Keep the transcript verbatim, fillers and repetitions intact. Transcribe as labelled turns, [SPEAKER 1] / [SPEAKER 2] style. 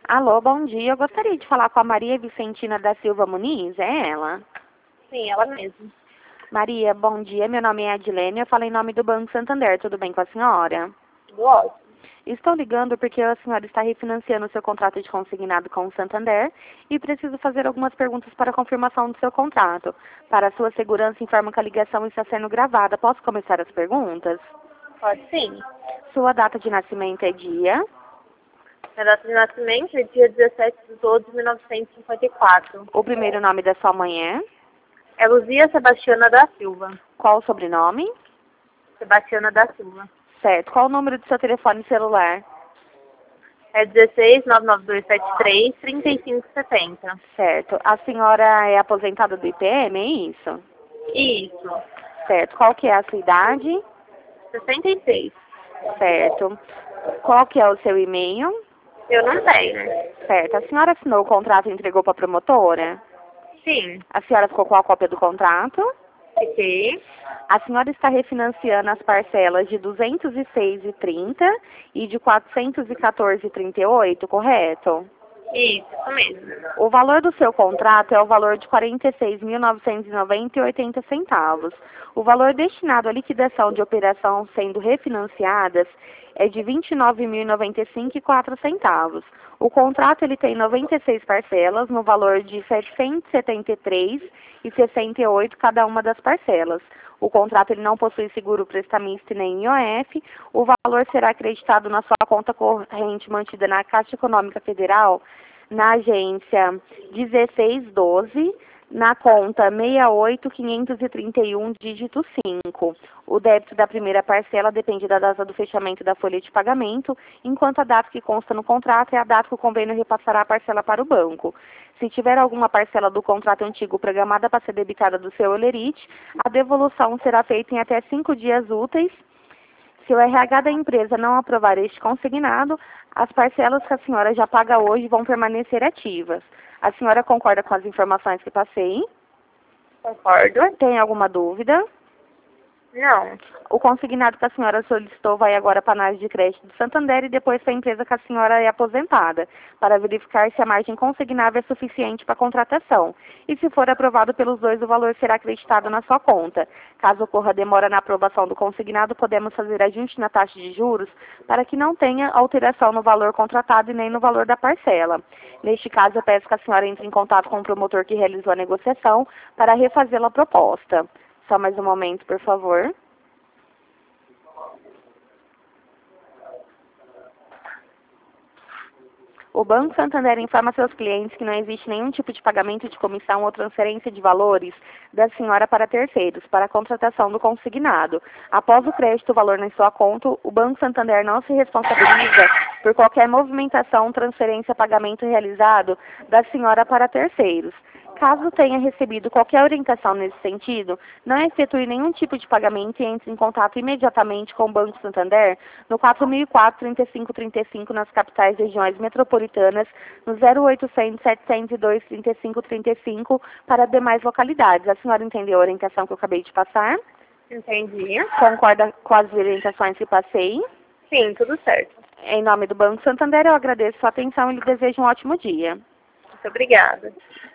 [SPEAKER 1] Alô, bom dia. Eu gostaria de falar com a Maria Vicentina da Silva Muniz, é ela?
[SPEAKER 2] Sim, ela mesma.
[SPEAKER 1] Maria, bom dia. Meu nome é Adilene, eu falo em nome do Banco Santander. Tudo bem com a senhora?
[SPEAKER 2] Tudo ótimo.
[SPEAKER 1] Estou ligando porque a senhora está refinanciando o seu contrato de consignado com o Santander e preciso fazer algumas perguntas para a confirmação do seu contrato. Para sua segurança, informo que a ligação está sendo gravada. Posso começar as perguntas?
[SPEAKER 2] Pode sim.
[SPEAKER 1] Sua data de nascimento é dia?
[SPEAKER 2] Minha data de nascimento é dia dezessete de doze de mil novecentos e cinquenta e quatro.
[SPEAKER 1] O primeiro nome da sua mãe é?
[SPEAKER 2] É Luzia Sebastiana da Silva.
[SPEAKER 1] Qual o sobrenome?
[SPEAKER 2] Sebastiana da Silva.
[SPEAKER 1] Certo. Qual o número do seu telefone celular?
[SPEAKER 2] É dezesseis, nove nove dois sete três, trinta e cinco setenta.
[SPEAKER 1] Certo. A senhora é aposentada do I P M, é isso?
[SPEAKER 2] Isso.
[SPEAKER 1] Certo. Qual que é a sua idade?
[SPEAKER 2] sessenta e seis.
[SPEAKER 1] Certo. Qual que é o seu e-mail?
[SPEAKER 2] Eu não tenho.
[SPEAKER 1] Certo. A senhora assinou o contrato e entregou para a promotora?
[SPEAKER 2] Sim.
[SPEAKER 1] A senhora ficou com a cópia do contrato?
[SPEAKER 2] Fiquei.
[SPEAKER 1] A senhora está refinanciando as parcelas de duzentos e seis reais e trinta centavos e de quatrocentos e quatorze reais e trinta e oito centavos, correto?
[SPEAKER 2] Isso, isso mesmo.
[SPEAKER 1] O valor do seu contrato é o valor de quarenta e seis mil novecentos e noventa reais e oitenta centavos. O valor destinado à liquidação de operação sendo refinanciadas é de vinte e nove mil e noventa e cinco reais e quatro centavos. O contrato ele tem noventa e seis parcelas no valor de setecentos e setenta e três reais e sessenta e oito centavos cada uma das parcelas. O contrato ele não possui seguro prestamista e nem I O F. O valor será acreditado na sua conta corrente mantida na Caixa Econômica Federal, na agência dezesseis doze, na conta seis oito quinhentos e trinta e um, dígito cinco. O débito da primeira parcela depende da data do fechamento da folha de pagamento, enquanto a data que consta no contrato é a data que o convênio repassará a parcela para o banco. Se tiver alguma parcela do contrato antigo programada para ser debitada do seu holerite, a devolução será feita em até cinco dias úteis. Se o R H da empresa não aprovar este consignado, as parcelas que a senhora já paga hoje vão permanecer ativas. A senhora concorda com as informações que passei?
[SPEAKER 2] Concordo.
[SPEAKER 1] Tem alguma dúvida?
[SPEAKER 2] Não.
[SPEAKER 1] O consignado que a senhora solicitou vai agora para a análise de crédito do Santander e depois para a empresa que a senhora é aposentada, para verificar se a margem consignável é suficiente para a contratação. E se for aprovado pelos dois, o valor será acreditado na sua conta. Caso ocorra demora na aprovação do consignado, podemos fazer ajuste na taxa de juros para que não tenha alteração no valor contratado e nem no valor da parcela. Neste caso, eu peço que a senhora entre em contato com o promotor que realizou a negociação para refazê-la a proposta. Só mais um momento, por favor. O Banco Santander informa seus clientes que não existe nenhum tipo de pagamento de comissão ou transferência de valores da senhora para terceiros, para a contratação do consignado. Após o crédito do valor na sua conta, o Banco Santander não se responsabiliza por qualquer movimentação, transferência, pagamento realizado da senhora para terceiros. Caso tenha recebido qualquer orientação nesse sentido, não efetue nenhum tipo de pagamento e entre em contato imediatamente com o Banco Santander no quatro mil e quatro, trinta e cinco trinta e cinco nas capitais regiões metropolitanas, no zero oitocentos, setecentos e dois, trinta e cinco trinta e cinco para demais localidades. A senhora entendeu a orientação que eu acabei de passar?
[SPEAKER 2] Entendi.
[SPEAKER 1] Concorda com as orientações que passei?
[SPEAKER 2] Sim, tudo certo.
[SPEAKER 1] Em nome do Banco Santander, eu agradeço a sua atenção e lhe desejo um ótimo dia.
[SPEAKER 2] Muito obrigada.